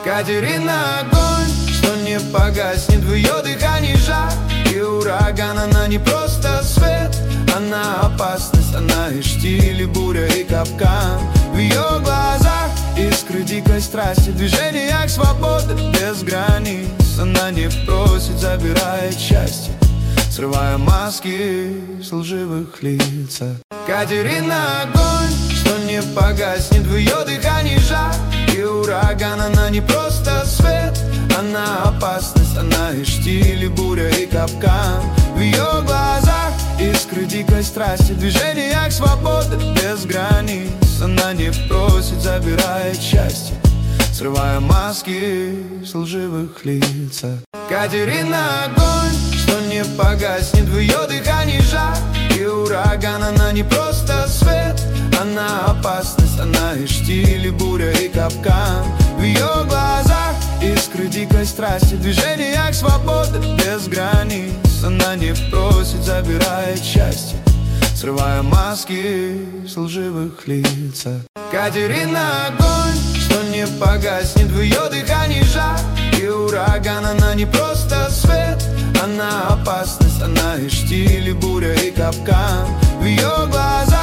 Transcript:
Катерина огонь, что не погаснет в ее дыхании жар. И ураган, она не просто свет, она опасность, она и штиль, и буря, и капкан. В ее глазах искры дикой страсти, в движениях свободы без границ. Она не просит, забирает счастье, срывая маски с лживых лиц. Катерина огонь, что не погаснет в ее дыхании жар. И ураган, она не просто свет, она опасность, она и штиль, и буря, и капкан. В ее глазах искры дикой страсти, в движениях свободы без границ. Она не просит, забирает счастье, срывая маски с лживых лиц. Катерина огонь, что не погаснет в ее дыхании жар. И ураган, она не просто свет, она опасность, она и штиль, и буря, и капкан. В ее глазах искры дикой страсти, в движениях свободы без границ. Она не просит, забирает счастье, срывая маски с лживых лиц. Катерина огонь, что не погаснет в ее дыхании жар. И ураган, она не просто свет, она опасность, она и штиль, и буря, и капкан. В ее глазах